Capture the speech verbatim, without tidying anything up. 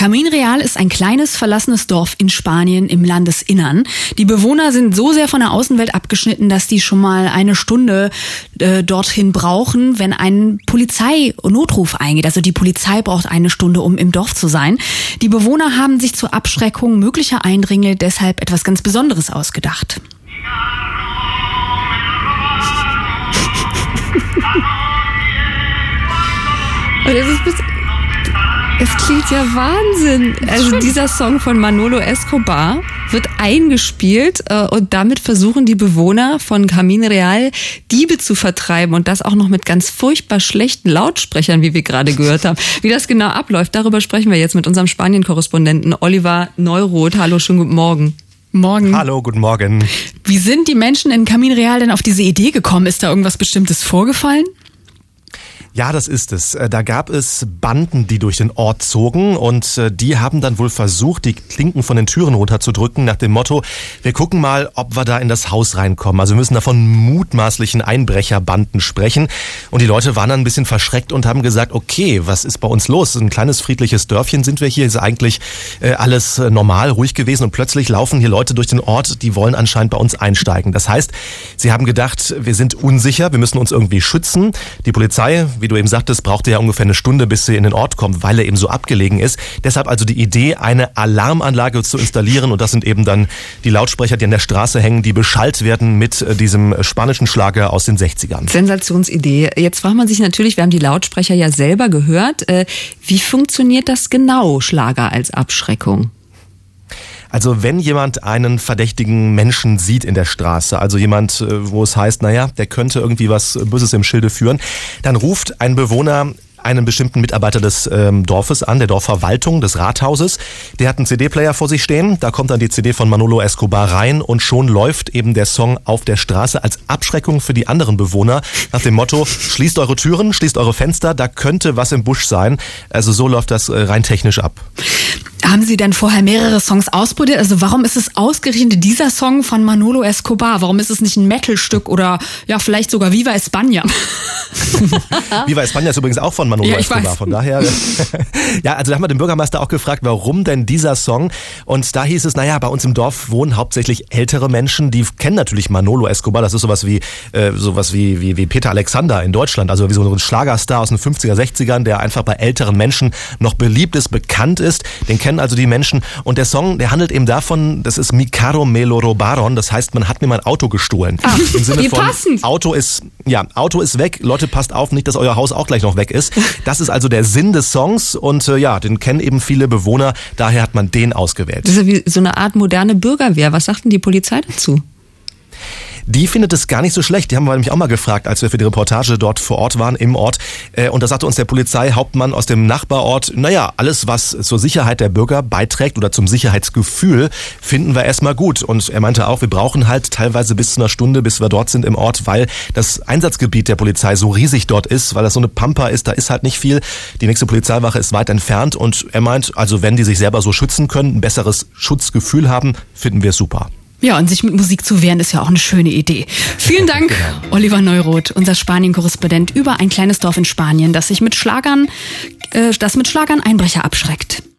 Camín Real ist ein kleines, verlassenes Dorf in Spanien im Landesinnern. Die Bewohner sind so sehr von der Außenwelt abgeschnitten, dass die schon mal eine Stunde äh, dorthin brauchen, wenn ein Polizeinotruf eingeht. Also die Polizei braucht eine Stunde, um im Dorf zu sein. Die Bewohner haben sich zur Abschreckung möglicher Eindringlinge deshalb etwas ganz Besonderes ausgedacht. Und es ist bis Es klingt ja Wahnsinn. Also dieser Song von Manolo Escobar wird eingespielt äh, und damit versuchen die Bewohner von Camín Real Diebe zu vertreiben und das auch noch mit ganz furchtbar schlechten Lautsprechern, wie wir gerade gehört haben. Wie das genau abläuft, darüber sprechen wir jetzt mit unserem Spanien-Korrespondenten Oliver Neuroth. Hallo, schönen guten Morgen. Morgen. Hallo, guten Morgen. Wie sind die Menschen in Camín Real denn auf diese Idee gekommen? Ist da irgendwas Bestimmtes vorgefallen? Ja, das ist es. Da gab es Banden, die durch den Ort zogen und die haben dann wohl versucht, die Klinken von den Türen runterzudrücken nach dem Motto, wir gucken mal, ob wir da in das Haus reinkommen. Also wir müssen da von mutmaßlichen Einbrecherbanden sprechen. Und die Leute waren dann ein bisschen verschreckt und haben gesagt, okay, was ist bei uns los? Ein kleines friedliches Dörfchen sind wir hier, ist eigentlich alles normal, ruhig gewesen und plötzlich laufen hier Leute durch den Ort, die wollen anscheinend bei uns einsteigen. Das heißt, sie haben gedacht, wir sind unsicher, wir müssen uns irgendwie schützen. Die Polizei, wie du eben sagtest, brauchte ja ungefähr eine Stunde, bis sie in den Ort kommt, weil er eben so abgelegen ist. Deshalb also die Idee, eine Alarmanlage zu installieren und das sind eben dann die Lautsprecher, die an der Straße hängen, die beschallt werden mit diesem spanischen Schlager aus den sechzigern. Sensationsidee. Jetzt fragt man sich natürlich, wir haben die Lautsprecher ja selber gehört, wie funktioniert das genau, Schlager als Abschreckung? Also wenn jemand einen verdächtigen Menschen sieht in der Straße, also jemand, wo es heißt, naja, der könnte irgendwie was Böses im Schilde führen, dann ruft ein Bewohner einen bestimmten Mitarbeiter des ähm, Dorfes an, der Dorfverwaltung, des Rathauses. Der hat einen C D-Player vor sich stehen, da kommt dann die C D von Manolo Escobar rein und schon läuft eben der Song auf der Straße als Abschreckung für die anderen Bewohner nach dem Motto, schließt eure Türen, schließt eure Fenster, da könnte was im Busch sein. Also so läuft das äh, rein technisch ab. Haben Sie denn vorher mehrere Songs ausprobiert? Also warum ist es ausgerechnet dieser Song von Manolo Escobar? Warum ist es nicht ein Metal-Stück oder ja vielleicht sogar Viva España? Viva España ist übrigens auch von Manolo ja, Escobar, weiß. Von daher. Ja, also da haben wir den Bürgermeister auch gefragt, warum denn dieser Song? Und da hieß es, naja, bei uns im Dorf wohnen hauptsächlich ältere Menschen, die kennen natürlich Manolo Escobar, das ist sowas wie äh, sowas wie, wie wie Peter Alexander in Deutschland, also wie so ein Schlagerstar aus den fünfziger, sechzigern, der einfach bei älteren Menschen noch beliebt ist, bekannt ist, den kennen also die Menschen. Und der Song, der handelt eben davon, das ist Mi carro me lo robaron, das heißt, man hat mir mein Auto gestohlen. Ach, im Sinne von, passend. Auto ist, ja, Auto ist weg, Leute, passt auf, nicht, dass euer Haus auch gleich noch weg ist. Das ist also der Sinn des Songs und äh, ja, den kennen eben viele Bewohner, daher hat man den ausgewählt. Das ist ja wie so eine Art moderne Bürgerwehr. Was sagt denn die Polizei dazu? Die findet es gar nicht so schlecht. Die haben wir nämlich auch mal gefragt, als wir für die Reportage dort vor Ort waren, im Ort. Und da sagte uns der Polizeihauptmann aus dem Nachbarort, naja, alles, was zur Sicherheit der Bürger beiträgt oder zum Sicherheitsgefühl, finden wir erstmal gut. Und er meinte auch, wir brauchen halt teilweise bis zu einer Stunde, bis wir dort sind im Ort, weil das Einsatzgebiet der Polizei so riesig dort ist, weil das so eine Pampa ist, da ist halt nicht viel. Die nächste Polizeiwache ist weit entfernt und er meint, also wenn die sich selber so schützen können, ein besseres Schutzgefühl haben, finden wir es super. Ja, und sich mit Musik zu wehren, ist ja auch eine schöne Idee. Vielen Dank, genau. Oliver Neuroth, unser Spanien-Korrespondent über ein kleines Dorf in Spanien, das sich mit Schlagern, äh, das mit Schlagern Einbrecher abschreckt.